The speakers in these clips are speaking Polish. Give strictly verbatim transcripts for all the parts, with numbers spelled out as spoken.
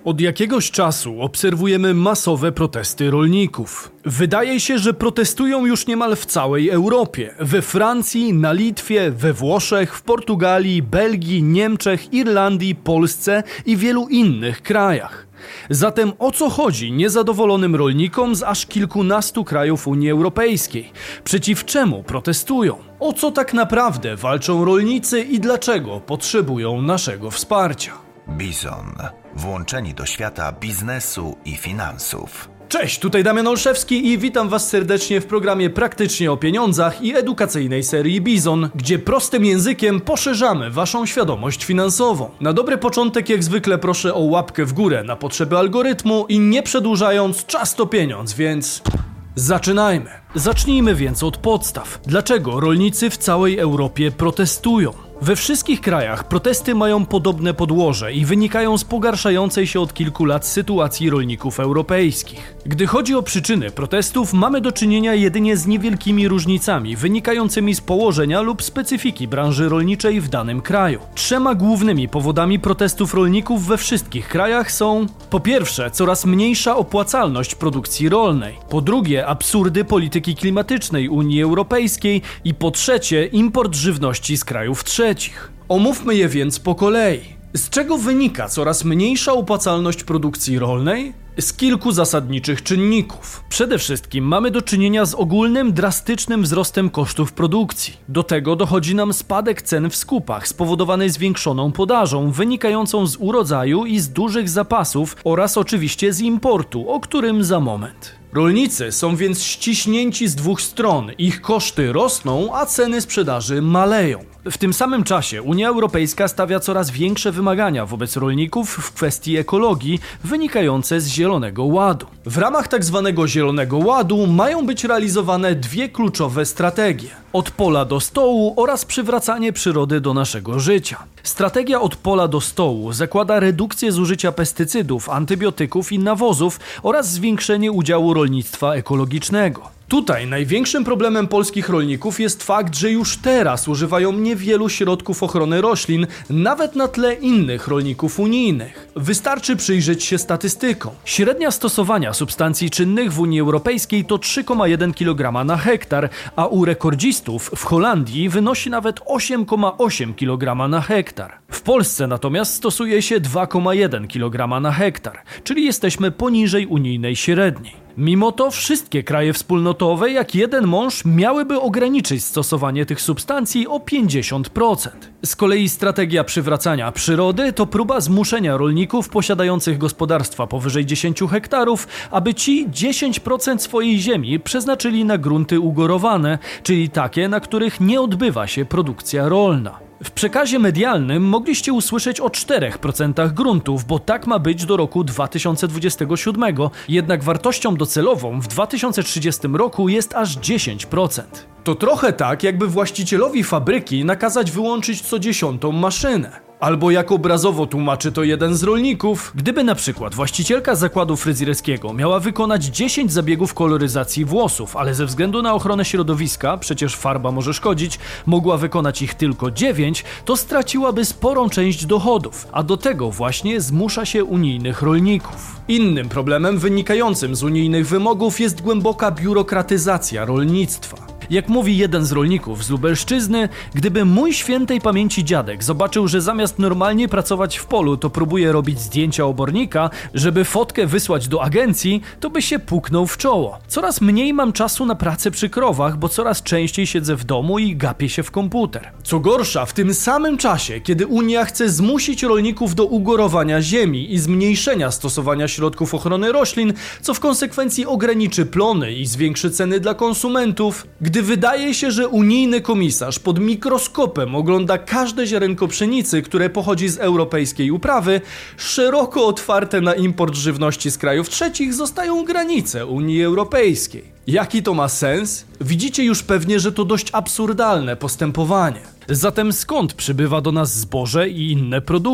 Od jakiegoś czasu obserwujemy masowe protesty rolników. Wydaje się, że protestują już niemal w całej Europie. We Francji, na Litwie, we Włoszech, w Portugalii, Belgii, Niemczech, Irlandii, Polsce i wielu innych krajach. Zatem o co chodzi niezadowolonym rolnikom z aż kilkunastu krajów Unii Europejskiej? Przeciw czemu protestują? O co tak naprawdę walczą rolnicy i dlaczego potrzebują naszego wsparcia? Bizon. Włączeni do świata biznesu i finansów. Cześć, tutaj Damian Olszewski i witam Was serdecznie w programie Praktycznie o pieniądzach i edukacyjnej serii Bizon, gdzie prostym językiem poszerzamy Waszą świadomość finansową. Na dobry początek jak zwykle proszę o łapkę w górę na potrzeby algorytmu i nie przedłużając, czas to pieniądz, więc zaczynajmy. Zacznijmy więc od podstaw. Dlaczego rolnicy w całej Europie protestują? We wszystkich krajach protesty mają podobne podłoże i wynikają z pogarszającej się od kilku lat sytuacji rolników europejskich. Gdy chodzi o przyczyny protestów, mamy do czynienia jedynie z niewielkimi różnicami wynikającymi z położenia lub specyfiki branży rolniczej w danym kraju. Trzema głównymi powodami protestów rolników we wszystkich krajach są: po pierwsze, coraz mniejsza opłacalność produkcji rolnej, po drugie, absurdy polityki klimatycznej Unii Europejskiej i po trzecie, import żywności z krajów trzecich. Omówmy je więc po kolei. Z czego wynika coraz mniejsza opłacalność produkcji rolnej? Z kilku zasadniczych czynników. Przede wszystkim mamy do czynienia z ogólnym, drastycznym wzrostem kosztów produkcji. Do tego dochodzi nam spadek cen w skupach spowodowany zwiększoną podażą, wynikającą z urodzaju i z dużych zapasów oraz oczywiście z importu, o którym za moment. Rolnicy są więc ściśnięci z dwóch stron, ich koszty rosną, a ceny sprzedaży maleją. W tym samym czasie Unia Europejska stawia coraz większe wymagania wobec rolników w kwestii ekologii wynikające z Zielonego Ładu. W ramach tzw. Zielonego Ładu mają być realizowane dwie kluczowe strategie: od pola do stołu oraz przywracanie przyrody do naszego życia. Strategia od pola do stołu zakłada redukcję zużycia pestycydów, antybiotyków i nawozów oraz zwiększenie udziału rolnictwa ekologicznego. Tutaj największym problemem polskich rolników jest fakt, że już teraz używają niewielu środków ochrony roślin, nawet na tle innych rolników unijnych. Wystarczy przyjrzeć się statystykom. Średnia stosowania substancji czynnych w Unii Europejskiej to trzy przecinek jeden kilograma na hektar, a u rekordzistów w Holandii wynosi nawet osiem przecinek osiem kilograma na hektar. W Polsce natomiast stosuje się dwa przecinek jeden kilograma na hektar, czyli jesteśmy poniżej unijnej średniej. Mimo to wszystkie kraje wspólnotowe jak jeden mąż miałyby ograniczyć stosowanie tych substancji o pięćdziesiąt procent. Z kolei strategia przywracania przyrody to próba zmuszenia rolników posiadających gospodarstwa powyżej dziesięć hektarów, aby ci dziesięć procent swojej ziemi przeznaczyli na grunty ugorowane, czyli takie, na których nie odbywa się produkcja rolna. W przekazie medialnym mogliście usłyszeć o czterech procentach gruntów, bo tak ma być do roku dwa tysiące dwudziestego siódmego, jednak wartością docelową w dwa tysiące trzydziestym roku jest aż dziesięć procent. To trochę tak, jakby właścicielowi fabryki nakazać wyłączyć co dziesiątą maszynę. Albo jak obrazowo tłumaczy to jeden z rolników, gdyby na przykład właścicielka zakładu fryzjerskiego miała wykonać dziesięć zabiegów koloryzacji włosów, ale ze względu na ochronę środowiska, przecież farba może szkodzić, mogła wykonać ich tylko dziewięć, to straciłaby sporą część dochodów, a do tego właśnie zmusza się unijnych rolników. Innym problemem wynikającym z unijnych wymogów jest głęboka biurokratyzacja rolnictwa. Jak mówi jeden z rolników z Lubelszczyzny, gdyby mój świętej pamięci dziadek zobaczył, że zamiast normalnie pracować w polu, to próbuje robić zdjęcia obornika, żeby fotkę wysłać do agencji, to by się puknął w czoło. Coraz mniej mam czasu na pracę przy krowach, bo coraz częściej siedzę w domu i gapię się w komputer. Co gorsza, w tym samym czasie, kiedy Unia chce zmusić rolników do ugorowania ziemi i zmniejszenia stosowania środków ochrony roślin, co w konsekwencji ograniczy plony i zwiększy ceny dla konsumentów, gdy wydaje się, że unijny komisarz pod mikroskopem ogląda każde ziarenko pszenicy, które pochodzi z europejskiej uprawy, szeroko otwarte na import żywności z krajów trzecich zostają granice Unii Europejskiej. Jaki to ma sens? Widzicie już pewnie, że to dość absurdalne postępowanie. Zatem skąd przybywa do nas zboże i inne produkty?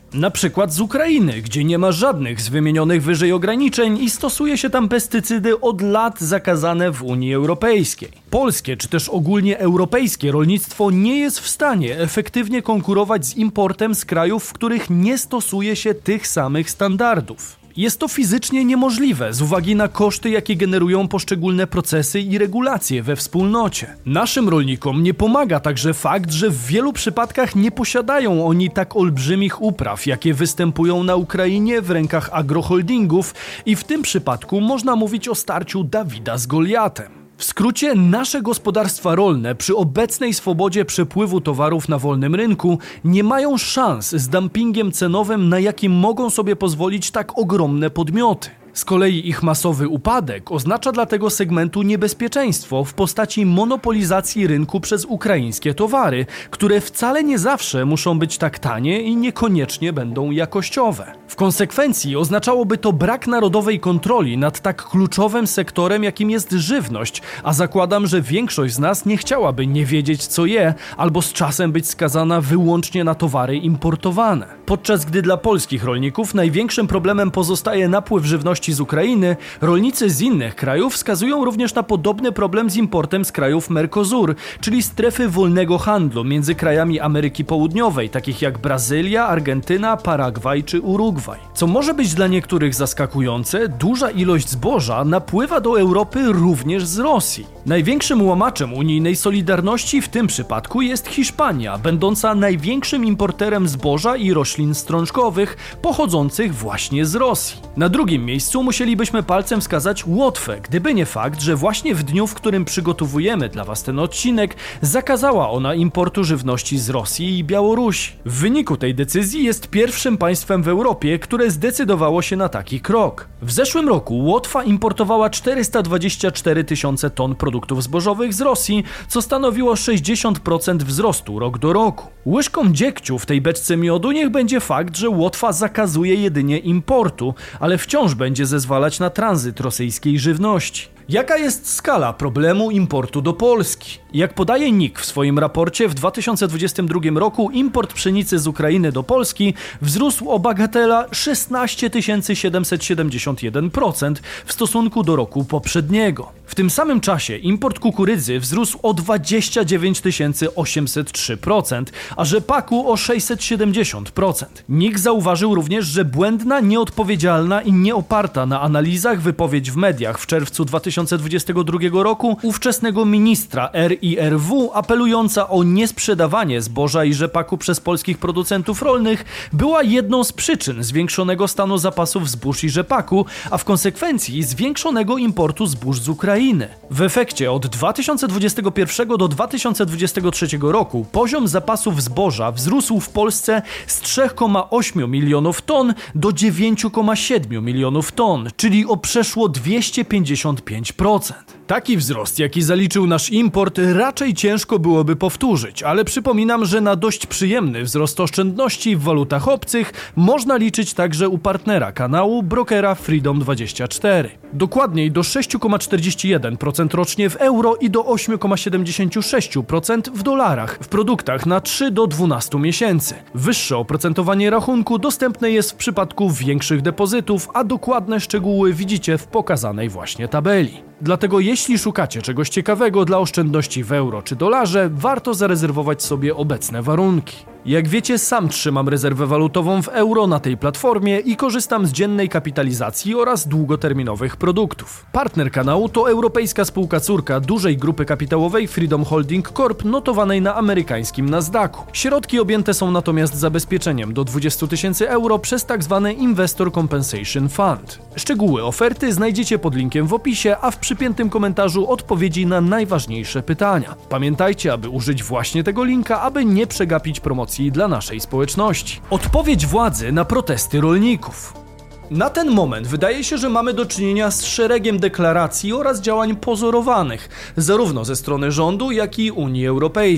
Na przykład z Ukrainy, gdzie nie ma żadnych z wymienionych wyżej ograniczeń i stosuje się tam pestycydy od lat zakazane w Unii Europejskiej. Polskie czy też ogólnie europejskie rolnictwo nie jest w stanie efektywnie konkurować z importem z krajów, w których nie stosuje się tych samych standardów. Jest to fizycznie niemożliwe z uwagi na koszty, jakie generują poszczególne procesy i regulacje we wspólnocie. Naszym rolnikom nie pomaga także fakt, że w wielu przypadkach nie posiadają oni tak olbrzymich upraw, jakie występują na Ukrainie w rękach agroholdingów i w tym przypadku można mówić o starciu Dawida z Goliatem. W skrócie, nasze gospodarstwa rolne przy obecnej swobodzie przepływu towarów na wolnym rynku nie mają szans z dumpingiem cenowym, na jakim mogą sobie pozwolić tak ogromne podmioty. Z kolei ich masowy upadek oznacza dla tego segmentu niebezpieczeństwo w postaci monopolizacji rynku przez ukraińskie towary, które wcale nie zawsze muszą być tak tanie i niekoniecznie będą jakościowe. W konsekwencji oznaczałoby to brak narodowej kontroli nad tak kluczowym sektorem, jakim jest żywność, a zakładam, że większość z nas nie chciałaby nie wiedzieć, co je, albo z czasem być skazana wyłącznie na towary importowane. Podczas gdy dla polskich rolników największym problemem pozostaje napływ żywności z Ukrainy, rolnicy z innych krajów wskazują również na podobny problem z importem z krajów Mercosur, czyli strefy wolnego handlu między krajami Ameryki Południowej, takich jak Brazylia, Argentyna, Paragwaj czy Urugwaj. Co może być dla niektórych zaskakujące, duża ilość zboża napływa do Europy również z Rosji. Największym łamaczem unijnej solidarności w tym przypadku jest Hiszpania, będąca największym importerem zboża i roślin strączkowych pochodzących właśnie z Rosji. Na drugim miejscu musielibyśmy palcem wskazać Łotwę, gdyby nie fakt, że właśnie w dniu, w którym przygotowujemy dla Was ten odcinek, zakazała ona importu żywności z Rosji i Białorusi. W wyniku tej decyzji jest pierwszym państwem w Europie, które zdecydowało się na taki krok. W zeszłym roku Łotwa importowała czterysta dwadzieścia cztery tysiące ton produktów zbożowych z Rosji, co stanowiło sześćdziesiąt procent wzrostu rok do roku. Łyżką dziegciu w tej beczce miodu niech będzie fakt, że Łotwa zakazuje jedynie importu, ale wciąż będzie zezwalać na tranzyt rosyjskiej żywności. Jaka jest skala problemu importu do Polski? Jak podaje N I K w swoim raporcie, w dwa tysiące dwudziestym drugim roku import pszenicy z Ukrainy do Polski wzrósł o bagatela szesnaście tysięcy siedemset siedemdziesiąt jeden procent w stosunku do roku poprzedniego. W tym samym czasie import kukurydzy wzrósł o dwadzieścia dziewięć tysięcy osiemset trzy procent, a rzepaku o sześćset siedemdziesiąt procent. N I K zauważył również, że błędna, nieodpowiedzialna i nieoparta na analizach wypowiedź w mediach w czerwcu dwa tysiące dwudziestego drugiego roku ówczesnego ministra R I R W apelująca o niesprzedawanie zboża i rzepaku przez polskich producentów rolnych była jedną z przyczyn zwiększonego stanu zapasów zbóż i rzepaku, a w konsekwencji zwiększonego importu zbóż z Ukrainy. W efekcie od dwa tysiące dwudziestego pierwszego do dwa tysiące dwudziestego trzeciego roku poziom zapasów zboża wzrósł w Polsce z trzech przecinek osiem milionów ton do dziewięciu przecinek siedem milionów ton, czyli o przeszło dwieście pięćdziesiąt pięć procent. Taki wzrost, jaki zaliczył nasz import, raczej ciężko byłoby powtórzyć, ale przypominam, że na dość przyjemny wzrost oszczędności w walutach obcych można liczyć także u partnera kanału, brokera Freedom dwadzieścia cztery. Dokładniej do sześć przecinek czterdzieści jeden procent rocznie w euro i do osiem przecinek siedemdziesiąt sześć procent w dolarach w produktach na trzy do dwunastu miesięcy. Wyższe oprocentowanie rachunku dostępne jest w przypadku większych depozytów, a dokładne szczegóły widzicie w pokazanej właśnie tabeli. Dlatego jeśli szukacie czegoś ciekawego dla oszczędności w euro czy dolarze, warto zarezerwować sobie obecne warunki. Jak wiecie, sam trzymam rezerwę walutową w euro na tej platformie i korzystam z dziennej kapitalizacji oraz długoterminowych produktów. Partner kanału to europejska spółka córka dużej grupy kapitałowej Freedom Holding Corp notowanej na amerykańskim Nasdaqu. Środki objęte są natomiast zabezpieczeniem do dwudziestu tysięcy euro przez tzw. Investor Compensation Fund. Szczegóły oferty znajdziecie pod linkiem w opisie, a w przypiętym komentarzu odpowiedzi na najważniejsze pytania. Pamiętajcie, aby użyć właśnie tego linka, aby nie przegapić promocji dla naszej społeczności. Odpowiedź władzy na protesty rolników. Na ten moment wydaje się, że mamy do czynienia z szeregiem deklaracji oraz działań pozorowanych, zarówno ze strony rządu, jak i Unii Europejskiej.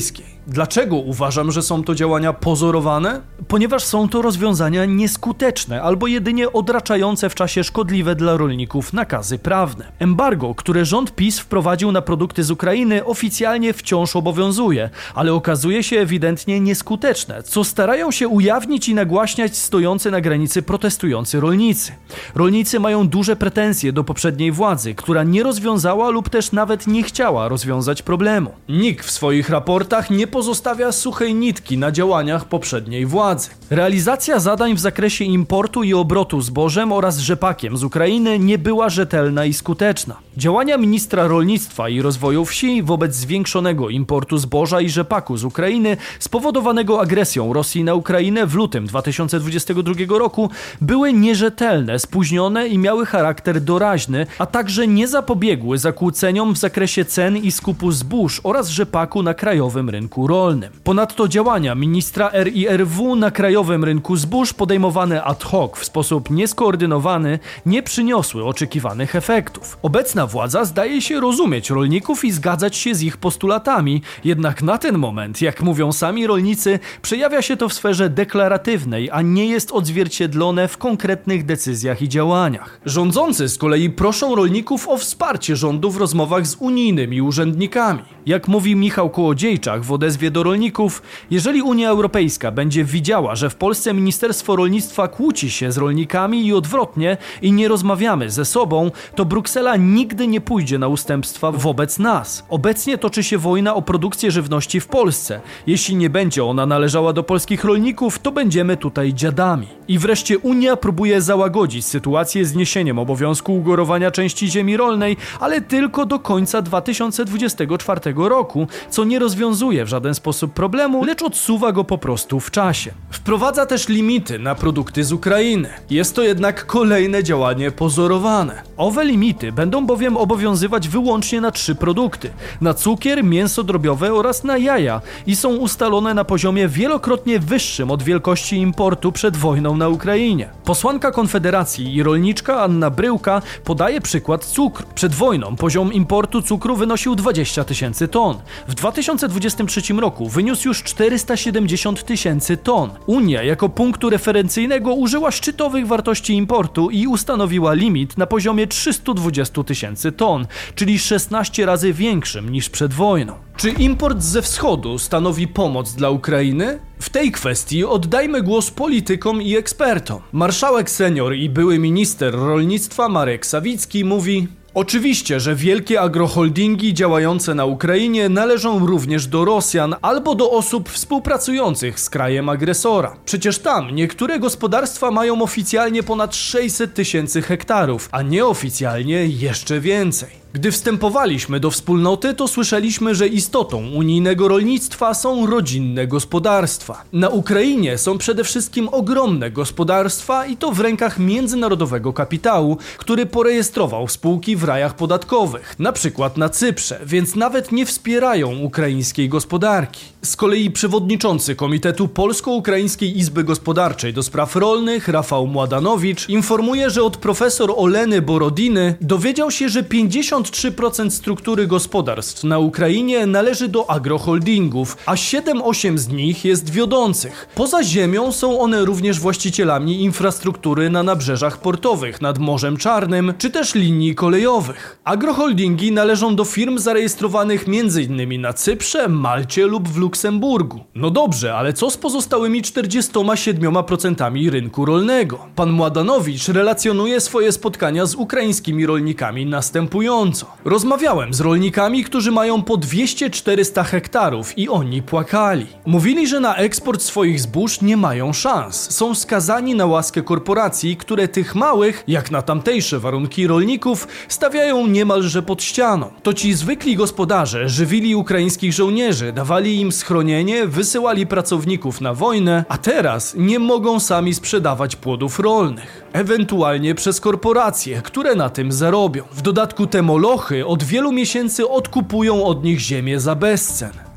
Dlaczego uważam, że są to działania pozorowane? Ponieważ są to rozwiązania nieskuteczne albo jedynie odraczające w czasie szkodliwe dla rolników nakazy prawne. Embargo, które rząd PiS wprowadził na produkty z Ukrainy, oficjalnie wciąż obowiązuje, ale okazuje się ewidentnie nieskuteczne, co starają się ujawnić i nagłaśniać stojący na granicy protestujący rolnicy. Rolnicy mają duże pretensje do poprzedniej władzy, która nie rozwiązała lub też nawet nie chciała rozwiązać problemu. Nikt w swoich raportach nie pozostawia suchej nitki na działaniach poprzedniej władzy. Realizacja zadań w zakresie importu i obrotu zbożem oraz rzepakiem z Ukrainy nie była rzetelna i skuteczna. Działania ministra rolnictwa i rozwoju wsi wobec zwiększonego importu zboża i rzepaku z Ukrainy spowodowanego agresją Rosji na Ukrainę w lutym dwa tysiące dwudziestego drugiego roku były nierzetelne, spóźnione i miały charakter doraźny, a także nie zapobiegły zakłóceniom w zakresie cen i skupu zbóż oraz rzepaku na krajowym rynku rolnym. Ponadto działania ministra R I R W na krajowym rynku zbóż podejmowane ad hoc w sposób nieskoordynowany nie przyniosły oczekiwanych efektów. Obecna władza zdaje się rozumieć rolników i zgadzać się z ich postulatami, jednak na ten moment, jak mówią sami rolnicy, przejawia się to w sferze deklaratywnej, a nie jest odzwierciedlone w konkretnych decyzjach i działaniach. Rządzący z kolei proszą rolników o wsparcie rządu w rozmowach z unijnymi urzędnikami. Jak mówi Michał Kołodziejczak w odezwie do rolników, jeżeli Unia Europejska będzie widziała, że w Polsce Ministerstwo Rolnictwa kłóci się z rolnikami i odwrotnie i nie rozmawiamy ze sobą, to Bruksela nigdy nie pójdzie na ustępstwa wobec nas. Obecnie toczy się wojna o produkcję żywności w Polsce. Jeśli nie będzie ona należała do polskich rolników, to będziemy tutaj dziadami. I wreszcie Unia próbuje załagodzić sytuację zniesieniem obowiązku ugorowania części ziemi rolnej, ale tylko do końca dwa tysiące dwudziestego czwartego roku, co nie rozwiązuje w żaden sposób problemu, lecz odsuwa go po prostu w czasie. Wprowadza też limity na produkty z Ukrainy. Jest to jednak kolejne działanie pozorowane. Owe limity będą bowiem obowiązywać wyłącznie na trzy produkty: na cukier, mięso drobiowe oraz na jaja i są ustalone na poziomie wielokrotnie wyższym od wielkości importu przed wojną na Ukrainie. Posłanka Konfederacji i rolniczka Anna Bryłka podaje przykład cukru. Przed wojną poziom importu cukru wynosił dwadzieścia tysięcy ton. W dwa tysiące dwudziestym trzecim roku wyniósł już czterysta siedemdziesiąt tysięcy ton. Unia jako punktu referencyjnego użyła szczytowych wartości importu i ustanowiła limit na poziomie trzysta dwadzieścia tysięcy ton, czyli szesnaście razy większym niż przed wojną. Czy import ze wschodu stanowi pomoc dla Ukrainy? W tej kwestii oddajmy głos politykom i ekspertom. Marszałek senior i były minister rolnictwa Marek Sawicki mówi: oczywiście, że wielkie agroholdingi działające na Ukrainie należą również do Rosjan albo do osób współpracujących z krajem agresora. Przecież tam niektóre gospodarstwa mają oficjalnie ponad sześćset tysięcy hektarów, a nieoficjalnie jeszcze więcej. Gdy wstępowaliśmy do wspólnoty, to słyszeliśmy, że istotą unijnego rolnictwa są rodzinne gospodarstwa. Na Ukrainie są przede wszystkim ogromne gospodarstwa i to w rękach międzynarodowego kapitału, który porejestrował spółki w rajach podatkowych, na przykład na Cyprze, więc nawet nie wspierają ukraińskiej gospodarki. Z kolei przewodniczący Komitetu Polsko-Ukraińskiej Izby Gospodarczej do Spraw Rolnych Rafał Mładanowicz informuje, że od profesor Oleny Borodiny dowiedział się, że pięćdziesiąt trzy procent struktury gospodarstw na Ukrainie należy do agroholdingów, a siedem osiem z nich jest wiodących. Poza ziemią są one również właścicielami infrastruktury na nabrzeżach portowych nad Morzem Czarnym, czy też linii kolejowych. Agroholdingi należą do firm zarejestrowanych m.in. na Cyprze, Malcie lub w Luksemburgu. No dobrze, ale co z pozostałymi czterdziestoma siedmioma procentami rynku rolnego? Pan Mładanowicz relacjonuje swoje spotkania z ukraińskimi rolnikami następująco. Rozmawiałem z rolnikami, którzy mają po dwieście czterysta hektarów i oni płakali. Mówili, że na eksport swoich zbóż nie mają szans. Są skazani na łaskę korporacji, które tych małych, jak na tamtejsze warunki rolników, stawiają niemalże pod ścianą. To ci zwykli gospodarze żywili ukraińskich żołnierzy, dawali im schronienie, wysyłali pracowników na wojnę, a teraz nie mogą sami sprzedawać płodów rolnych. Ewentualnie przez korporacje, które na tym zarobią. W dodatku te molochy od wielu miesięcy odkupują od nich ziemię za bezcen.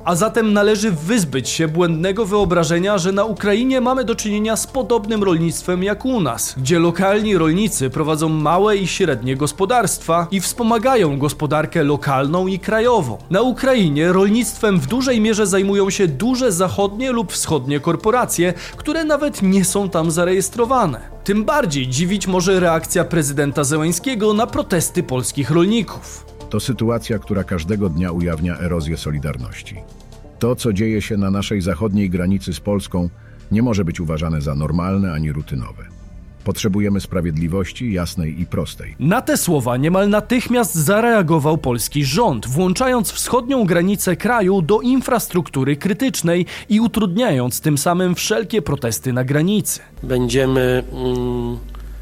A zatem należy wyzbyć się błędnego wyobrażenia, że na Ukrainie mamy do czynienia z podobnym rolnictwem jak u nas, gdzie lokalni rolnicy prowadzą małe i średnie gospodarstwa i wspomagają gospodarkę lokalną i krajową. Na Ukrainie rolnictwem w dużej mierze zajmują się duże zachodnie lub wschodnie korporacje, które nawet nie są tam zarejestrowane. Tym bardziej dziwić może reakcja prezydenta Zełenskiego na protesty polskich rolników. To sytuacja, która każdego dnia ujawnia erozję solidarności. To, co dzieje się na naszej zachodniej granicy z Polską, nie może być uważane za normalne ani rutynowe. Potrzebujemy sprawiedliwości jasnej i prostej. Na te słowa niemal natychmiast zareagował polski rząd, włączając wschodnią granicę kraju do infrastruktury krytycznej i utrudniając tym samym wszelkie protesty na granicy. Będziemy mm,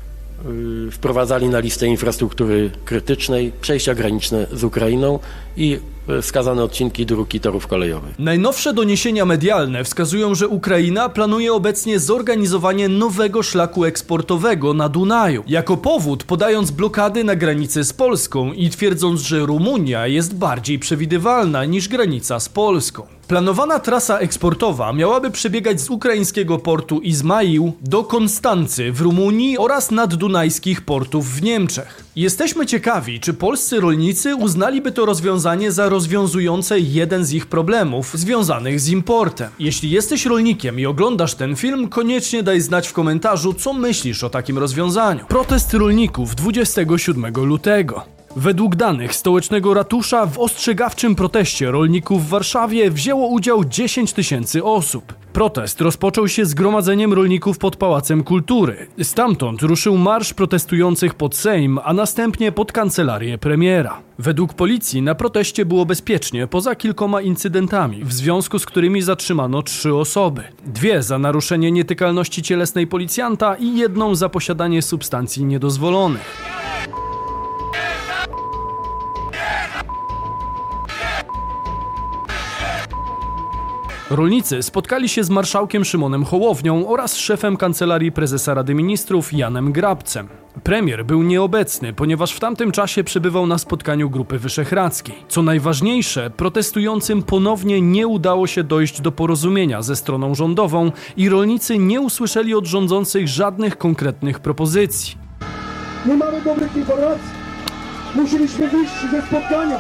y, wprowadzali na listę infrastruktury krytycznej przejścia graniczne z Ukrainą i wskazane odcinki dróg i torów kolejowych. Najnowsze doniesienia medialne wskazują, że Ukraina planuje obecnie zorganizowanie nowego szlaku eksportowego na Dunaju. Jako powód podając blokady na granicy z Polską i twierdząc, że Rumunia jest bardziej przewidywalna niż granica z Polską. Planowana trasa eksportowa miałaby przebiegać z ukraińskiego portu Izmail do Konstancy w Rumunii oraz naddunajskich portów w Niemczech. Jesteśmy ciekawi, czy polscy rolnicy uznaliby to rozwiązanie za rozwiązujące jeden z ich problemów związanych z importem. Jeśli jesteś rolnikiem i oglądasz ten film, koniecznie daj znać w komentarzu, co myślisz o takim rozwiązaniu. Protest rolników dwudziestego siódmego lutego. Według danych stołecznego ratusza w ostrzegawczym proteście rolników w Warszawie wzięło udział dziesięć tysięcy osób. Protest rozpoczął się zgromadzeniem rolników pod Pałacem Kultury. Stamtąd ruszył marsz protestujących pod Sejm, a następnie pod kancelarię premiera. Według policji na proteście było bezpiecznie, poza kilkoma incydentami, w związku z którymi zatrzymano trzy osoby. Dwie za naruszenie nietykalności cielesnej policjanta i jedną za posiadanie substancji niedozwolonych. Rolnicy spotkali się z marszałkiem Szymonem Hołownią oraz szefem Kancelarii Prezesa Rady Ministrów Janem Grabcem. Premier był nieobecny, ponieważ w tamtym czasie przebywał na spotkaniu Grupy Wyszehradzkiej. Co najważniejsze, protestującym ponownie nie udało się dojść do porozumienia ze stroną rządową i rolnicy nie usłyszeli od rządzących żadnych konkretnych propozycji. Nie mamy dobrych informacji. Musieliśmy wyjść ze spotkania.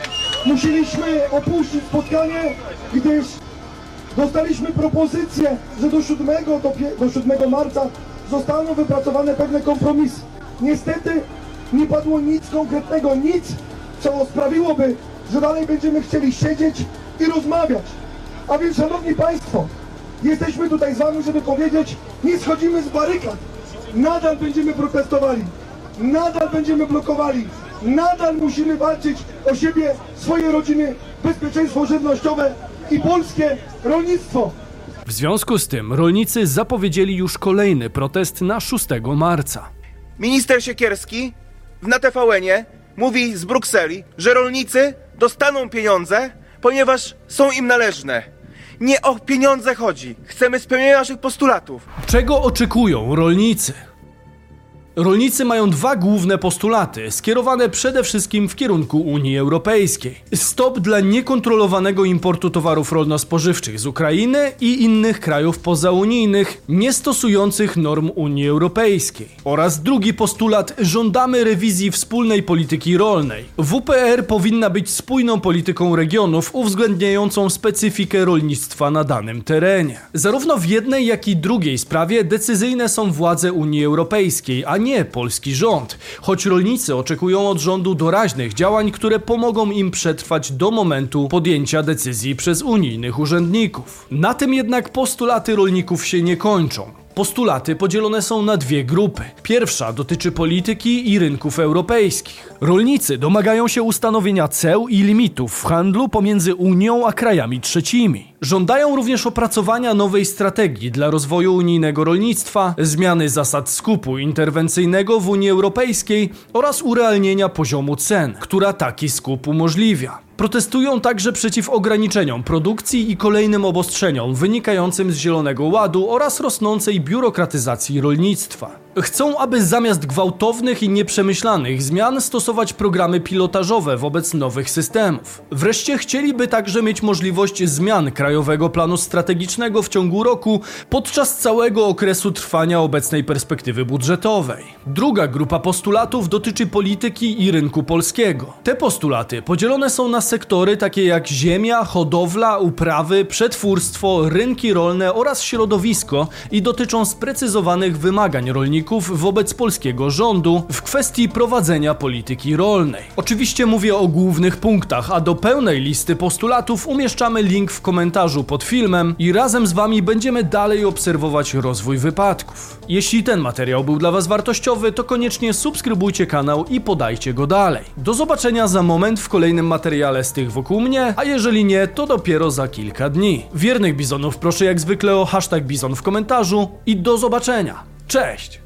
Musieliśmy opuścić spotkanie, gdyż dostaliśmy propozycję, że do siódmego, do, do siódmego marca zostaną wypracowane pewne kompromisy. Niestety nie padło nic konkretnego, nic, co sprawiłoby, że dalej będziemy chcieli siedzieć i rozmawiać. A więc, szanowni państwo, jesteśmy tutaj z wami, żeby powiedzieć, nie schodzimy z barykad. Nadal będziemy protestowali, nadal będziemy blokowali, nadal musimy walczyć o siebie, swoje rodziny, bezpieczeństwo żywnościowe i polskie rolnictwo. W związku z tym rolnicy zapowiedzieli już kolejny protest na szóstego marca. Minister Siekierski na T V N-ie mówi z Brukseli, że rolnicy dostaną pieniądze, ponieważ są im należne. Nie o pieniądze chodzi. Chcemy spełnienia naszych postulatów. Czego oczekują rolnicy? Rolnicy mają dwa główne postulaty, skierowane przede wszystkim w kierunku Unii Europejskiej. Stop dla niekontrolowanego importu towarów rolno-spożywczych z Ukrainy i innych krajów pozaunijnych, nie stosujących norm Unii Europejskiej. Oraz drugi postulat, żądamy rewizji wspólnej polityki rolnej. W P R powinna być spójną polityką regionów uwzględniającą specyfikę rolnictwa na danym terenie. Zarówno w jednej, jak i drugiej sprawie decyzyjne są władze Unii Europejskiej, a nie polski rząd, choć rolnicy oczekują od rządu doraźnych działań, które pomogą im przetrwać do momentu podjęcia decyzji przez unijnych urzędników. Na tym jednak postulaty rolników się nie kończą. Postulaty podzielone są na dwie grupy. Pierwsza dotyczy polityki i rynków europejskich. Rolnicy domagają się ustanowienia ceł i limitów w handlu pomiędzy Unią a krajami trzecimi. Żądają również opracowania nowej strategii dla rozwoju unijnego rolnictwa, zmiany zasad skupu interwencyjnego w Unii Europejskiej oraz urealnienia poziomu cen, która taki skup umożliwia. Protestują także przeciw ograniczeniom produkcji i kolejnym obostrzeniom wynikającym z Zielonego Ładu oraz rosnącej biurokratyzacji rolnictwa. Chcą, aby zamiast gwałtownych i nieprzemyślanych zmian stosować programy pilotażowe wobec nowych systemów. Wreszcie chcieliby także mieć możliwość zmian Krajowego Planu Strategicznego w ciągu roku podczas całego okresu trwania obecnej perspektywy budżetowej. Druga grupa postulatów dotyczy polityki i rynku polskiego. Te postulaty podzielone są na sektory takie jak ziemia, hodowla, uprawy, przetwórstwo, rynki rolne oraz środowisko i dotyczą sprecyzowanych wymagań rolników wobec polskiego rządu w kwestii prowadzenia polityki rolnej. Oczywiście mówię o głównych punktach, a do pełnej listy postulatów umieszczamy link w komentarzu pod filmem i razem z Wami będziemy dalej obserwować rozwój wypadków. Jeśli ten materiał był dla Was wartościowy, to koniecznie subskrybujcie kanał i podajcie go dalej. Do zobaczenia za moment w kolejnym materiale z tych wokół mnie, a jeżeli nie, to dopiero za kilka dni. Wiernych bizonów proszę jak zwykle o hashtag bizon w komentarzu i do zobaczenia. Cześć!